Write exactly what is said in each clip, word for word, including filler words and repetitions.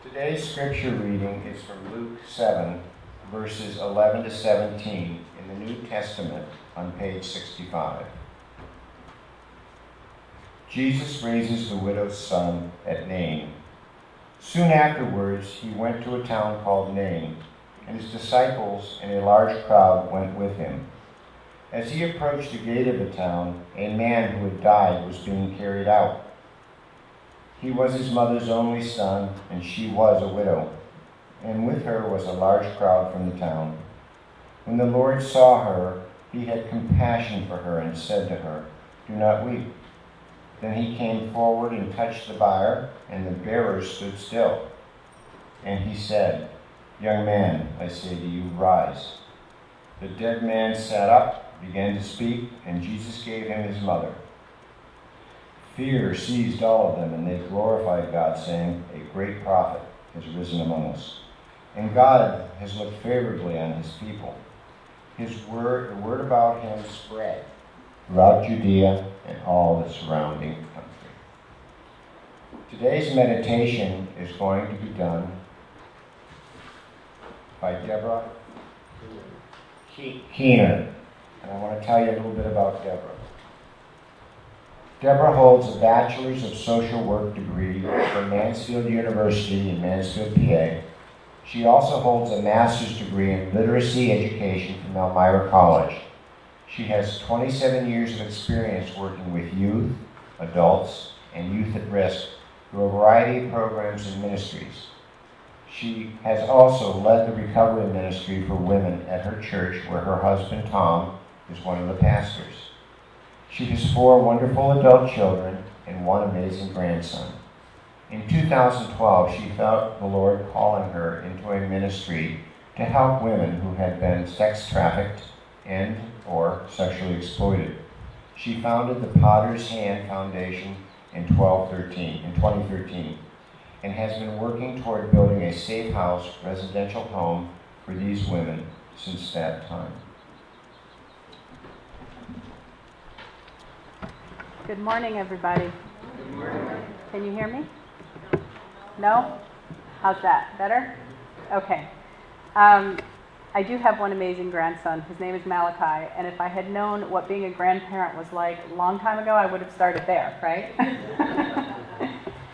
Today's scripture reading is from Luke seven, verses eleven to seventeen in the New Testament on page sixty-five. Jesus raises the widow's son at Nain. Soon afterwards, he went to a town called Nain, and his disciples and a large crowd went with him. As he approached the gate of the town, a man who had died was being carried out. He was his mother's only son, and she was a widow, and with her was a large crowd from the town. When the Lord saw her, he had compassion for her and said to her, "Do not weep." Then he came forward and touched the bier, and the bearers stood still. And he said, "Young man, I say to you, rise." The dead man sat up, began to speak, and Jesus gave him his mother. Fear seized all of them, and they glorified God, saying, "A great prophet has risen among us, and God has looked favorably on his people." His word, the word about him spread throughout Judea and all the surrounding country. Today's meditation is going to be done by Deborah Keener, and I want to tell you a little bit about Deborah. Deborah holds a Bachelor's of Social Work degree from Mansfield University in Mansfield, P A. She also holds a master's degree in literacy education from Elmira College. She has twenty-seven years of experience working with youth, adults, and youth at risk through a variety of programs and ministries. She has also led the recovery ministry for women at her church, where her husband, Tom, is one of the pastors. She has four wonderful adult children and one amazing grandson. In two thousand twelve, she felt the Lord calling her into a ministry to help women who had been sex trafficked and or sexually exploited. She founded the Potter's Hand Foundation in twenty thirteen and has been working toward building a safe house residential home for these women since that time. Good morning, everybody. Good morning. Can you hear me? No? How's that? Better? Okay. Um, I do have one amazing grandson. His name is Malachi, and if I had known what being a grandparent was like a long time ago, I would have started there, right?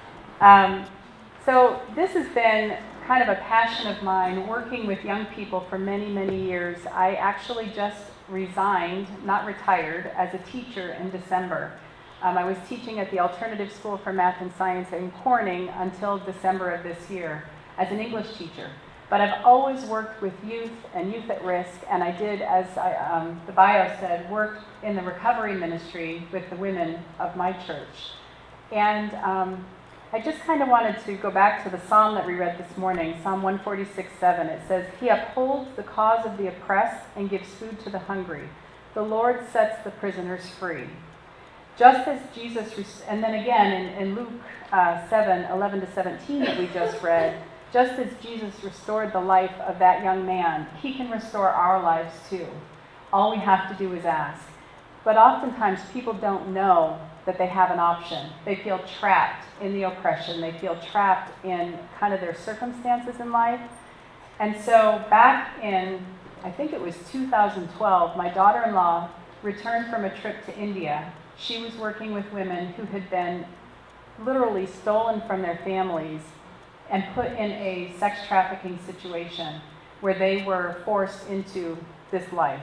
um, so this has been kind of a passion of mine, working with young people for many, many years. I actually just resigned, not retired, as a teacher in December. Um, I was teaching at the Alternative School for Math and Science in Corning until December of this year as an English teacher. But I've always worked with youth and youth at risk, and I did, as I, um, the bio said, work in the recovery ministry with the women of my church. And um, I just kind of wanted to go back to the psalm that we read this morning, Psalm one forty-six, seven. It says, "He upholds the cause of the oppressed and gives food to the hungry. The Lord sets the prisoners free." Just as Jesus, and then again in, in Luke uh, seven, eleven to seventeen that we just read, just as Jesus restored the life of that young man, he can restore our lives too. All we have to do is ask. But oftentimes people don't know that they have an option. They feel trapped in the oppression. They feel trapped in kind of their circumstances in life. And so back in, I think it was two thousand twelve, my daughter-in-law returned from a trip to India. She was working with women who had been literally stolen from their families and put in a sex trafficking situation where they were forced into this life.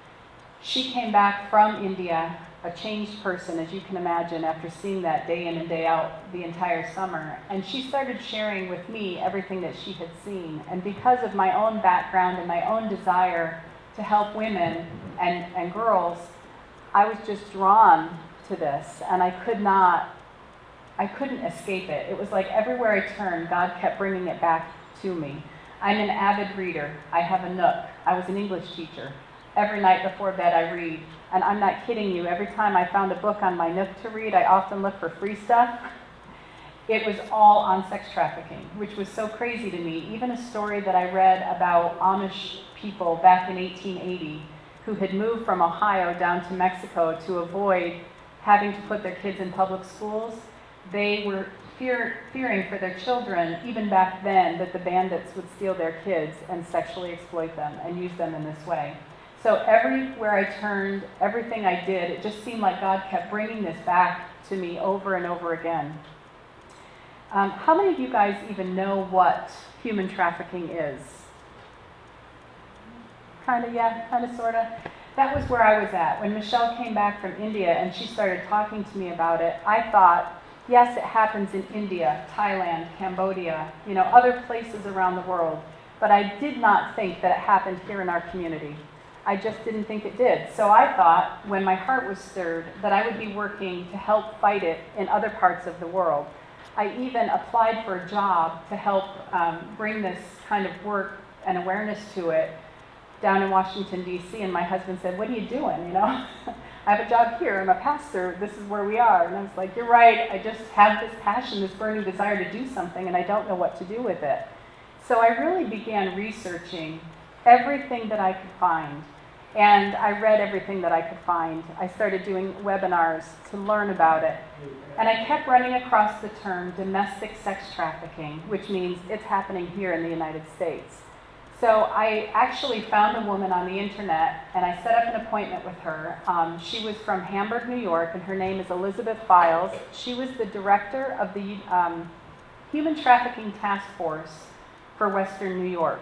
She came back from India, a changed person, as you can imagine, after seeing that day in and day out the entire summer. And she started sharing with me everything that she had seen. And because of my own background and my own desire to help women and, and girls, I was just drawn to this, and I could not, I couldn't escape it. It was like everywhere I turned, God kept bringing it back to me. I'm an avid reader. I have a Nook. I was an English teacher. Every night before bed I read, and I'm not kidding you. Every time I found a book on my Nook to read, I often look for free stuff. It was all on sex trafficking, which was so crazy to me. Even a story that I read about Amish people back in eighteen eighty who had moved from Ohio down to Mexico to avoid having to put their kids in public schools. They were fear, fearing for their children, even back then, that the bandits would steal their kids and sexually exploit them and use them in this way. So everywhere I turned, everything I did, it just seemed like God kept bringing this back to me over and over again. Um, how many of you guys even know what human trafficking is? Kind of, yeah, kind of, sort of. That was where I was at. When Michelle came back from India and she started talking to me about it, I thought, yes, it happens in India, Thailand, Cambodia, you know, other places around the world. But I did not think that it happened here in our community. I just didn't think it did. So I thought, when my heart was stirred, that I would be working to help fight it in other parts of the world. I even applied for a job to help um, bring this kind of work and awareness to it down in Washington, D C, and my husband said, what are you doing, you know? I have a job here, I'm a pastor, this is where we are. And I was like, you're right, I just have this passion, this burning desire to do something, and I don't know what to do with it. So I really began researching everything that I could find. And I read everything that I could find. I started doing webinars to learn about it. And I kept running across the term domestic sex trafficking, which means it's happening here in the United States. So I actually found a woman on the internet, and I set up an appointment with her. Um, she was from Hamburg, New York, and her name is Elizabeth Files. She was the director of the um, Human Trafficking Task Force for Western New York.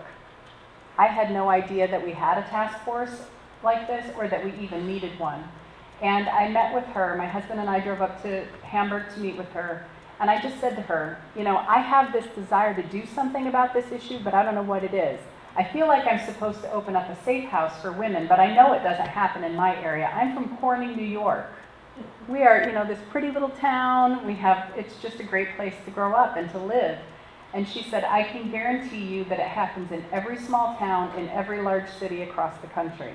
I had no idea that we had a task force like this, or that we even needed one. And I met with her. My husband and I drove up to Hamburg to meet with her. And I just said to her, you know, I have this desire to do something about this issue, but I don't know what it is. I feel like I'm supposed to open up a safe house for women, but I know it doesn't happen in my area. I'm from Corning, New York. We are, you know, this pretty little town. We have, it's just a great place to grow up and to live. And she said, I can guarantee you that it happens in every small town, in every large city across the country.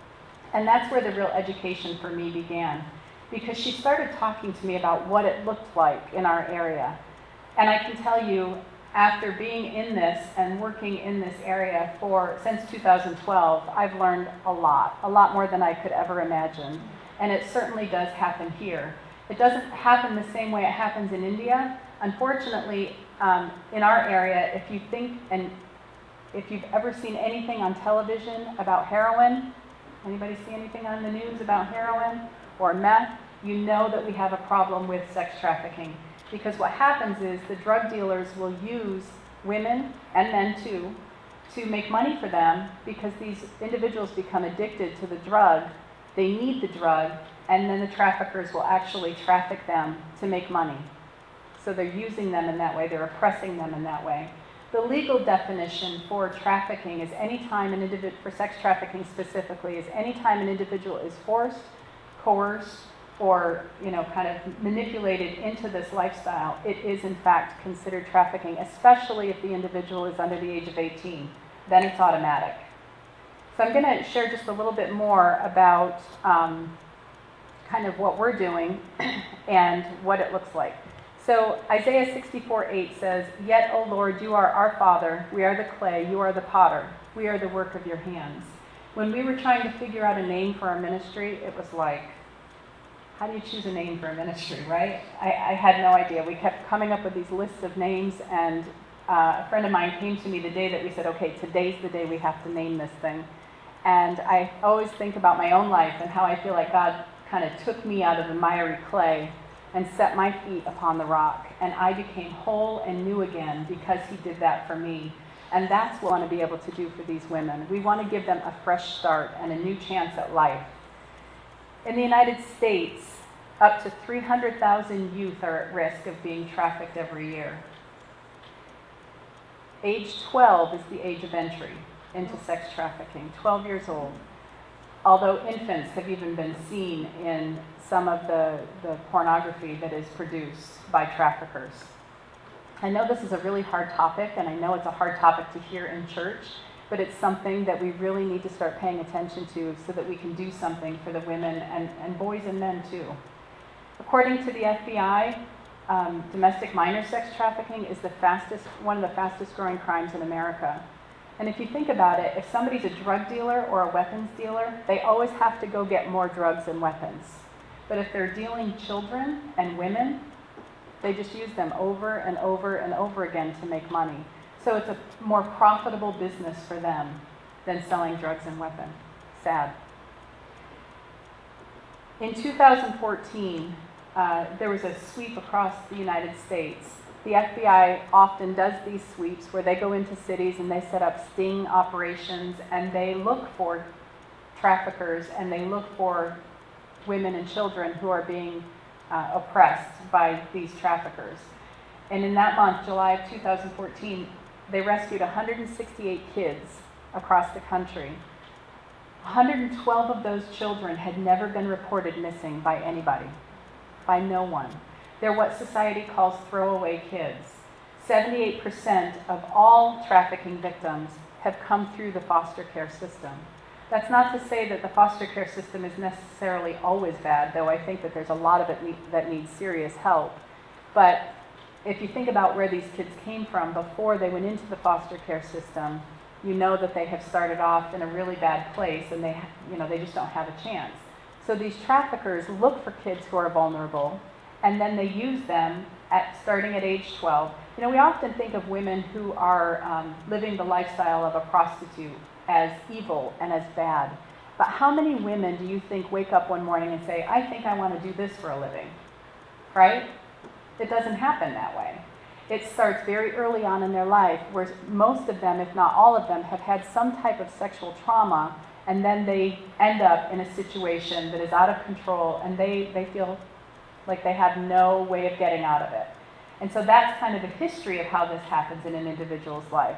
And that's where the real education for me began, because she started talking to me about what it looked like in our area. And I can tell you, after being in this and working in this area for since two thousand twelve, I've learned a lot, a lot more than I could ever imagine. And it certainly does happen here. It doesn't happen the same way it happens in India. Unfortunately, um, in our area, if you think, and if you've ever seen anything on television about heroin, anybody see anything on the news about heroin or meth, you know that we have a problem with sex trafficking. Because what happens is the drug dealers will use women, and men too, to make money for them, because these individuals become addicted to the drug. They need the drug, and then the traffickers will actually traffic them to make money. So they're using them in that way, they're oppressing them in that way. The legal definition for trafficking is any time an individual, for sex trafficking specifically, is any time an individual is forced, coerced, or, you know, kind of manipulated into this lifestyle. It is in fact considered trafficking, especially if the individual is under the age of eighteen. Then it's automatic. So I'm going to share just a little bit more about um, kind of what we're doing and what it looks like. So Isaiah sixty-four eight says, "Yet, O Lord, you are our Father, we are the clay, you are the potter, we are the work of your hands." When we were trying to figure out a name for our ministry, it was like, how do you choose a name for a ministry, right? I, I had no idea. We kept coming up with these lists of names, and uh, a friend of mine came to me the day that we said, okay, today's the day we have to name this thing. And I always think about my own life and how I feel like God kind of took me out of the miry clay and set my feet upon the rock. And I became whole and new again because he did that for me. And that's what we want to be able to do for these women. We want to give them a fresh start and a new chance at life. In the United States, up to three hundred thousand youth are at risk of being trafficked every year. Age twelve is the age of entry into sex trafficking, twelve years old. Although infants have even been seen in some of the, the pornography that is produced by traffickers. I know this is a really hard topic, and I know it's a hard topic to hear in church, but it's something that we really need to start paying attention to so that we can do something for the women and, and boys and men too. According to the F B I, um, domestic minor sex trafficking is the fastest, one of the fastest growing crimes in America. And if you think about it, if somebody's a drug dealer or a weapons dealer, they always have to go get more drugs and weapons. But if they're dealing children and women, They just use them over and over and over again to make money. So it's a more profitable business for them than selling drugs and weapons. Sad. In two thousand fourteen, uh, there was a sweep across the United States. The F B I often does these sweeps where they go into cities and they set up sting operations and they look for traffickers and they look for women and children who are being uh, oppressed by these traffickers. And in that month, July of two thousand fourteen, they rescued one hundred sixty-eight kids across the country. one hundred twelve of those children had never been reported missing by anybody, by no one. They're what society calls throwaway kids. seventy-eight percent of all trafficking victims have come through the foster care system. That's not to say that the foster care system is necessarily always bad, though I think that there's a lot of it ne- that needs serious help. But if you think about where these kids came from before they went into the foster care system, you know that they have started off in a really bad place and they, you know, they just don't have a chance. So these traffickers look for kids who are vulnerable and then they use them at starting at age twelve. You know, we often think of women who are um, living the lifestyle of a prostitute as evil and as bad. But how many women do you think wake up one morning and say, I think I want to do this for a living, right? It doesn't happen that way. It starts very early on in their life, where most of them, if not all of them, have had some type of sexual trauma, and then they end up in a situation that is out of control, and they, they feel like they have no way of getting out of it. And so that's kind of the history of how this happens in an individual's life.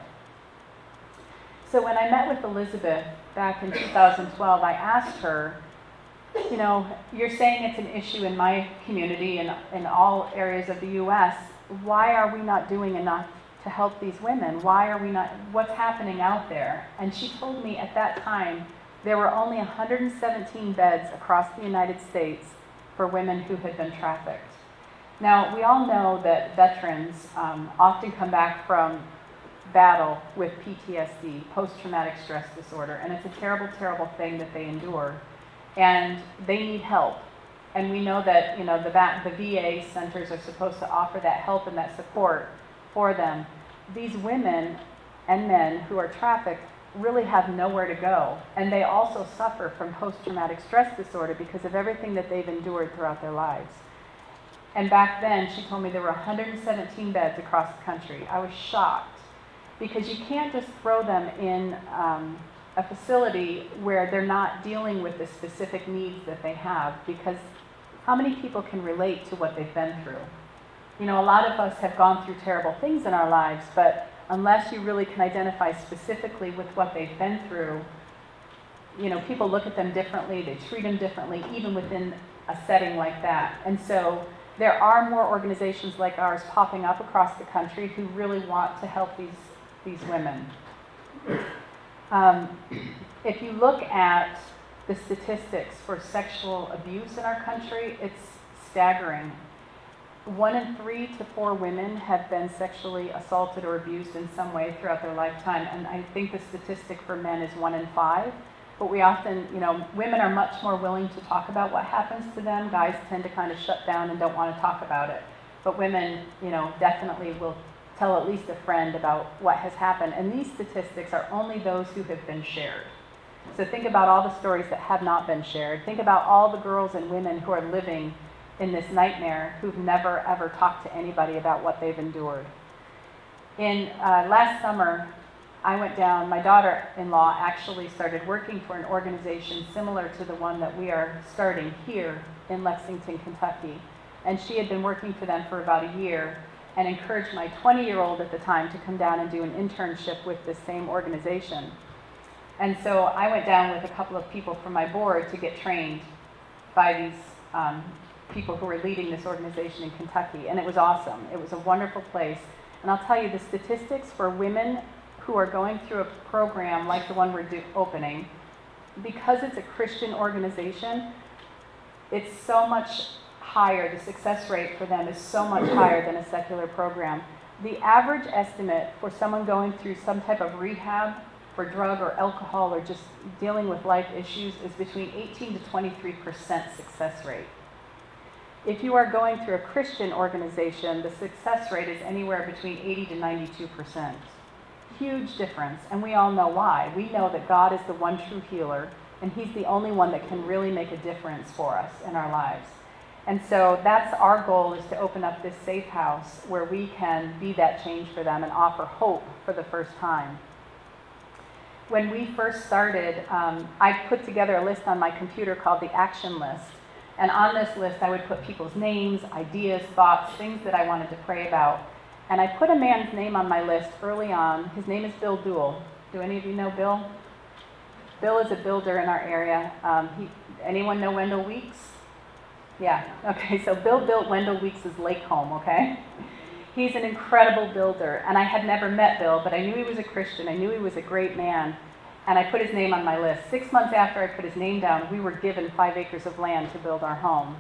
So when I met with Elizabeth back in two thousand twelve, I asked her, you know, you're saying it's an issue in my community and in all areas of the U S Why are we not doing enough to help these women? Why are we not, what's happening out there? And she told me at that time there were only one hundred seventeen beds across the United States for women who had been trafficked. Now, we all know that veterans um, often come back from battle with P T S D, post-traumatic stress disorder, and it's a terrible, terrible thing that they endure. And they need help. And we know that, you know, the, the V A centers are supposed to offer that help and that support for them. These women and men who are trafficked really have nowhere to go. And they also suffer from post-traumatic stress disorder because of everything that they've endured throughout their lives. And back then, she told me there were one hundred seventeen beds across the country. I was shocked because you can't just throw them in um, a facility where they're not dealing with the specific needs that they have, because how many people can relate to what they've been through? You know, a lot of us have gone through terrible things in our lives, but unless you really can identify specifically with what they've been through, you know, people look at them differently, they treat them differently, even within a setting like that. And so there are more organizations like ours popping up across the country who really want to help these, these women. Um, if you look at the statistics for sexual abuse in our country, it's staggering. One in three to four women have been sexually assaulted or abused in some way throughout their lifetime, and I think the statistic for men is one in five. But we often, you know, women are much more willing to talk about what happens to them. Guys tend to kind of shut down and don't want to talk about it. But women, you know, definitely will tell at least a friend about what has happened. And these statistics are only those who have been shared. So think about all the stories that have not been shared. Think about all the girls and women who are living in this nightmare who've never ever talked to anybody about what they've endured. In uh, last summer, I went down, my daughter-in-law actually started working for an organization similar to the one that we are starting here in Lexington, Kentucky. And she had been working for them for about a year and encouraged my twenty-year-old at the time to come down and do an internship with this same organization. And so I went down with a couple of people from my board to get trained by these um, people who were leading this organization in Kentucky. And it was awesome. It was a wonderful place. And I'll tell you, the statistics for women who are going through a program like the one we're do- opening, because it's a Christian organization, it's so much higher, the success rate for them is so much higher than a secular program. The average estimate for someone going through some type of rehab for drug or alcohol or just dealing with life issues is between eighteen to twenty-three percent success rate. If you are going through a Christian organization, the success rate is anywhere between eighty to ninety-two percent. Huge difference, and we all know why. We know that God is the one true healer, and He's the only one that can really make a difference for us in our lives. And so that's our goal, is to open up this safe house where we can be that change for them and offer hope for the first time. When we first started, um, I put together a list on my computer called the Action List. And on this list, I would put people's names, ideas, thoughts, things that I wanted to pray about. And I put a man's name on my list early on. His name is Bill Duell. Do any of you know Bill? Bill is a builder in our area. Um, he, anyone know Wendell Weeks? Yeah, okay, so Bill built Wendell Weeks' lake home, okay? He's an incredible builder, and I had never met Bill, but I knew he was a Christian. I knew he was a great man, and I put his name on my list. Six months after I put his name down, we were given five acres of land to build our home.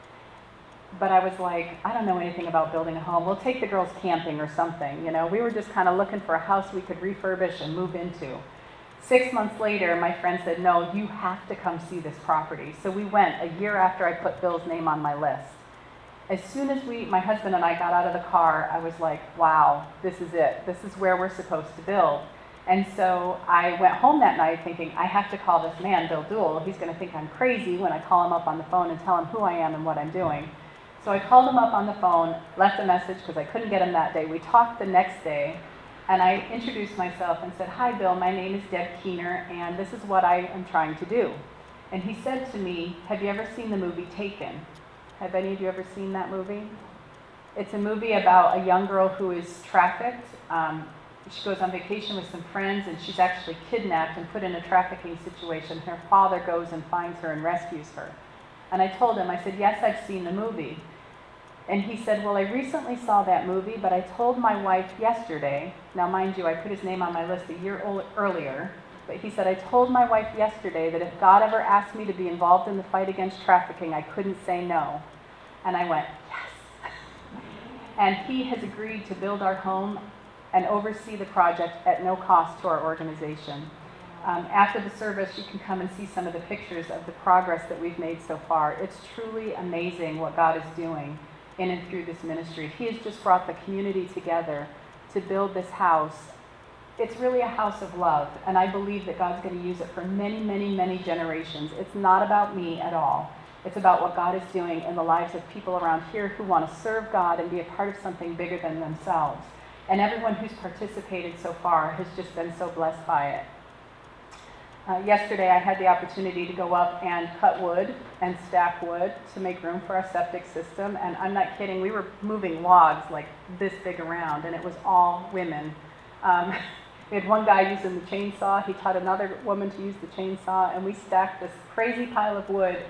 But I was like, I don't know anything about building a home. We'll take the girls camping or something, you know? We were just kind of looking for a house we could refurbish and move into. Six months later, my friend said, no, you have to come see this property. So we went a year after I put Bill's name on my list. As soon as we, my husband and I got out of the car, I was like, wow, this is it. This is where we're supposed to build. And so I went home that night thinking, I have to call this man, Bill Duell. He's going to think I'm crazy when I call him up on the phone and tell him who I am and what I'm doing. So I called him up on the phone, left a message because I couldn't get him that day. We talked the next day, and I introduced myself and said, hi, Bill, my name is Deb Keener, and this is what I am trying to do. And he said to me, have you ever seen the movie Taken? Have any of you ever seen that movie? It's a movie about a young girl who is trafficked. Um, she goes on vacation with some friends, and she's actually kidnapped and put in a trafficking situation. Her father goes and finds her and rescues her. And I told him, I said, yes, I've seen the movie. And he said, well, I recently saw that movie, but I told my wife yesterday, now mind you, I put his name on my list a year earlier, but he said, I told my wife yesterday that if God ever asked me to be involved in the fight against trafficking, I couldn't say no. And I went, yes. And he has agreed to build our home and oversee the project at no cost to our organization. Um, after the service, you can come and see some of the pictures of the progress that we've made so far. It's truly amazing what God is doing in and through this ministry. He has just brought the community together to build this house. It's really a house of love, and I believe that God's going to use it for many, many, many generations. It's not about me at all. It's about what God is doing in the lives of people around here who want to serve God and be a part of something bigger than themselves. And everyone who's participated so far has just been so blessed by it. Uh, yesterday I had the opportunity to go up and cut wood and stack wood to make room for our septic system, and I'm not kidding, we were moving logs like this big around, and it was all women. Um, we had one guy using the chainsaw, he taught another woman to use the chainsaw, and we stacked this crazy pile of wood.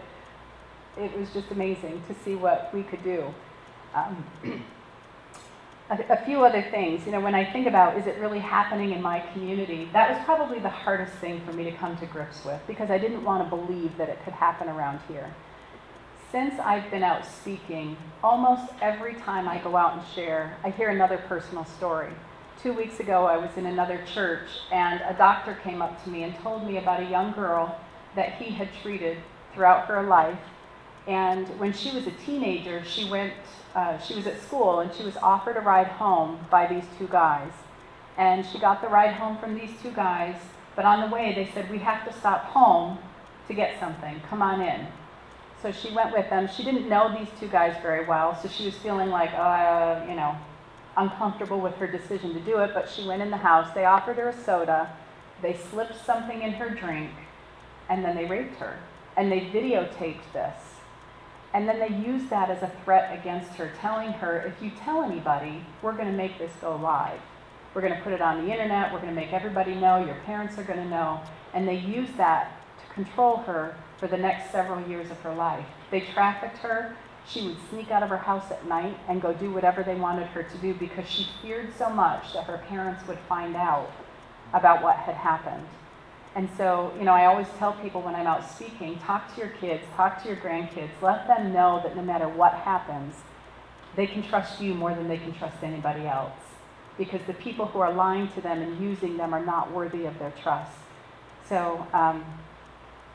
It was just amazing to see what we could do. Um, A, a few other things, you know, when I think about, is it really happening in my community? That was probably the hardest thing for me to come to grips with, because I didn't want to believe that it could happen around here. Since I've been out speaking, almost every time I go out and share, I hear another personal story. Two weeks ago, I was in another church, and a doctor came up to me and told me about a young girl that he had treated throughout her life. And when she was a teenager, she went, uh, she was at school, and she was offered a ride home by these two guys. And she got the ride home from these two guys, but on the way they said, we have to stop home to get something, come on in. So she went with them. She didn't know these two guys very well, so she was feeling like, uh, you know, uncomfortable with her decision to do it, but she went in the house. They offered her a soda, they slipped something in her drink, and then they raped her. And they videotaped this. And then they used that as a threat against her, telling her, if you tell anybody, we're going to make this go live. We're going to put it on the internet, we're going to make everybody know, your parents are going to know. And they used that to control her for the next several years of her life. They trafficked her. She would sneak out of her house at night and go do whatever they wanted her to do because she feared so much that her parents would find out about what had happened. And so, you know, I always tell people when I'm out speaking, talk to your kids, talk to your grandkids, let them know that no matter what happens, they can trust you more than they can trust anybody else. Because the people who are lying to them and using them are not worthy of their trust. So, um,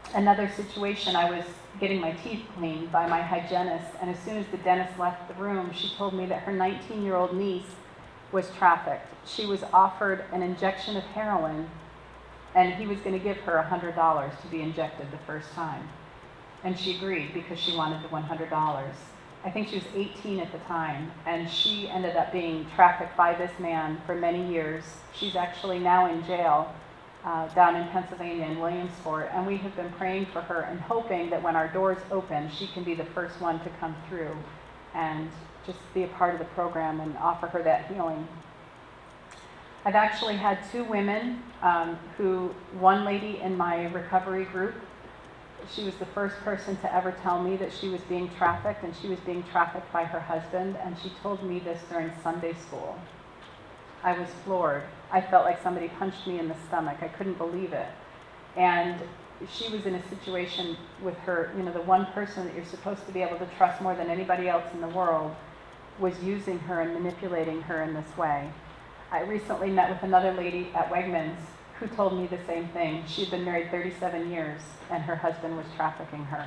Another situation, I was getting my teeth cleaned by my hygienist, and as soon as the dentist left the room, she told me that her nineteen-year-old niece was trafficked. She was offered an injection of heroin, and he was going to give her one hundred dollars to be injected the first time. And she agreed because she wanted the one hundred dollars. I think she was eighteen at the time, and she ended up being trafficked by this man for many years. She's actually now in jail uh, down in Pennsylvania in Williamsport, and we have been praying for her and hoping that when our doors open, she can be the first one to come through and just be a part of the program and offer her that healing. I've actually had two women um, who, one lady in my recovery group, she was the first person to ever tell me that she was being trafficked, and she was being trafficked by her husband, and she told me this during Sunday school. I was floored. I felt like somebody punched me in the stomach. I couldn't believe it. And she was in a situation with her, you know, the one person that you're supposed to be able to trust more than anybody else in the world was using her and manipulating her in this way. I recently met with another lady at Wegmans who told me the same thing. She'd been married thirty-seven years, and her husband was trafficking her.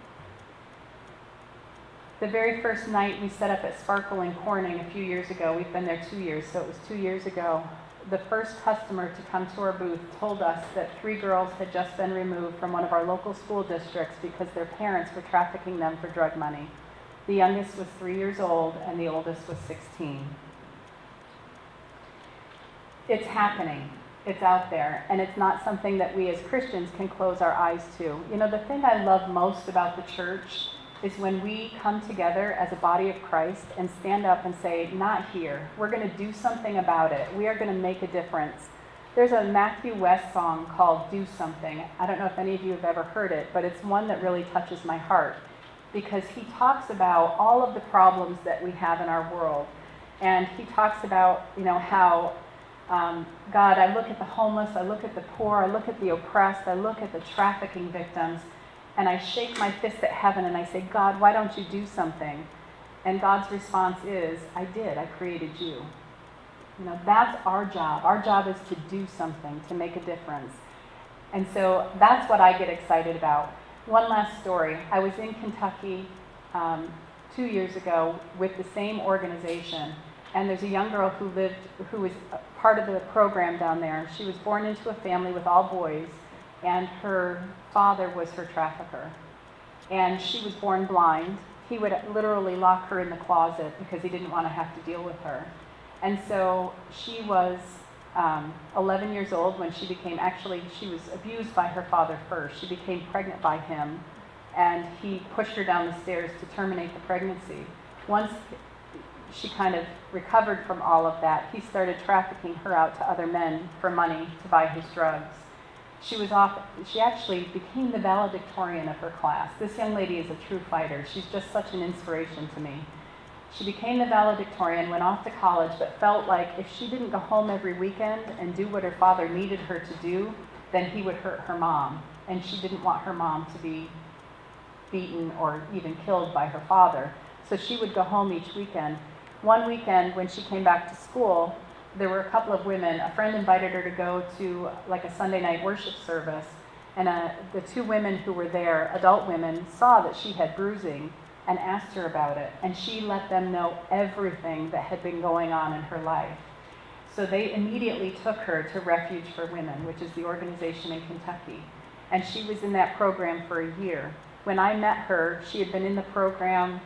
The very first night we set up at Sparkle in Corning a few years ago, we've been there two years, so it was two years ago, the first customer to come to our booth told us that three girls had just been removed from one of our local school districts because their parents were trafficking them for drug money. The youngest was three years old, and the oldest was sixteen. It's happening. It's out there, and it's not something that we as Christians can close our eyes to. You know, the thing I love most about the church is when we come together as a body of Christ and stand up and say, not here. We're going to do something about it. We are going to make a difference. There's a Matthew West song called Do Something. I don't know if any of you have ever heard it, but it's one that really touches my heart because he talks about all of the problems that we have in our world. And he talks about, you know, how Um, God, I look at the homeless, I look at the poor, I look at the oppressed, I look at the trafficking victims, and I shake my fist at heaven and I say, God, why don't you do something? And God's response is, I did, I created you. You know, that's our job. Our job is to do something, to make a difference. And so that's what I get excited about. One last story. I was in Kentucky um, two years ago with the same organization. And there's a young girl who lived, who was part of the program down there. She was born into a family with all boys, and her father was her trafficker. And she was born blind. He would literally lock her in the closet because he didn't want to have to deal with her. And so she was um, eleven years old when she became, actually, she was abused by her father first. She became pregnant by him, and he pushed her down the stairs to terminate the pregnancy. Once she kind of recovered from all of that, he started trafficking her out to other men for money to buy his drugs. She was off, she actually became the valedictorian of her class. This young lady is a true fighter. She's just such an inspiration to me. She became the valedictorian, went off to college, but felt like if she didn't go home every weekend and do what her father needed her to do, then he would hurt her mom. And she didn't want her mom to be beaten or even killed by her father. So she would go home each weekend. One weekend when she came back to school, there were a couple of women. A friend invited her to go to like a Sunday night worship service, and uh, the two women who were there, adult women, saw that she had bruising and asked her about it, and she let them know everything that had been going on in her life. So they immediately took her to Refuge for Women, which is the organization in Kentucky, and she was in that program for a year. When I met her, she had been in the program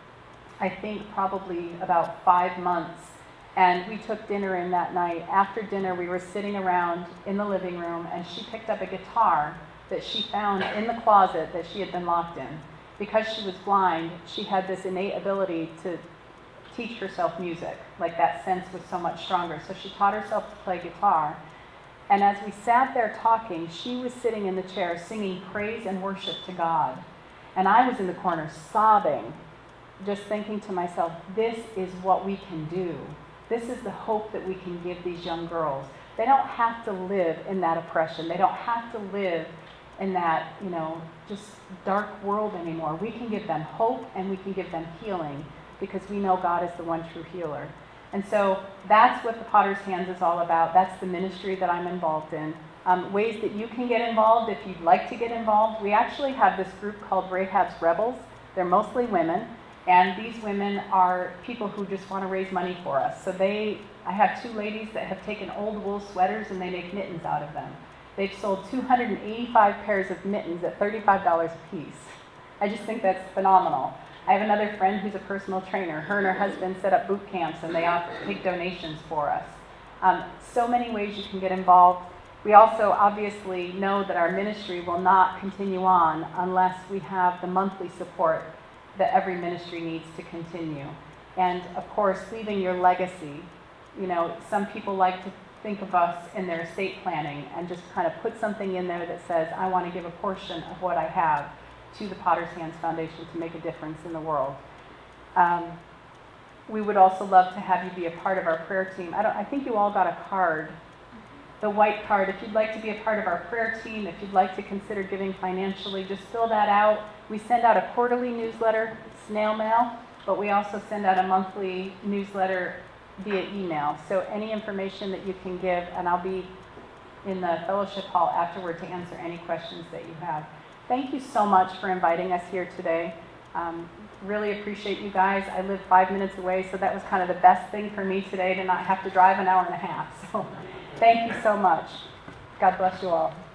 I think probably about five months. And we took dinner in that night. After dinner, we were sitting around in the living room, and she picked up a guitar that she found in the closet that she had been locked in. Because she was blind, she had this innate ability to teach herself music. Like that sense was so much stronger. So she taught herself to play guitar. And as we sat there talking, she was sitting in the chair singing praise and worship to God. And I was in the corner sobbing, just thinking to myself, this is what we can do. This is the hope that we can give these young girls. They don't have to live in that oppression. They don't have to live in that, you know, just dark world anymore. We can give them hope and we can give them healing because we know God is the one true healer. And so that's what the Potter's Hands is all about. That's the ministry that I'm involved in. Um, ways that you can get involved if you'd like to get involved. We actually have this group called Rahab's Rebels. They're mostly women, and these women are people who just want to raise money for us. So they, I have two ladies that have taken old wool sweaters and they make mittens out of them. They've sold two hundred eighty-five pairs of mittens at thirty-five dollars a piece. I just think that's phenomenal. I have another friend who's a personal trainer. Her and her husband set up boot camps and they offer, take donations for us. Um, so many ways you can get involved. We also obviously know that our ministry will not continue on unless we have the monthly support that every ministry needs to continue. And of course, leaving your legacy. You know, some people like to think of us in their estate planning and just kind of put something in there that says, I want to give a portion of what I have to the Potter's Hands Foundation to make a difference in the world. Um, we would also love to have you be a part of our prayer team. I, don't, I think you all got a card, the white card. If you'd like to be a part of our prayer team, if you'd like to consider giving financially, just fill that out. We send out a quarterly newsletter, snail mail, but we also send out a monthly newsletter via email. So any information that you can give, and I'll be in the fellowship hall afterward to answer any questions that you have. Thank you so much for inviting us here today. Um, really appreciate you guys. I live five minutes away, so that was kind of the best thing for me today to not have to drive an hour and a half. So thank you so much. God bless you all.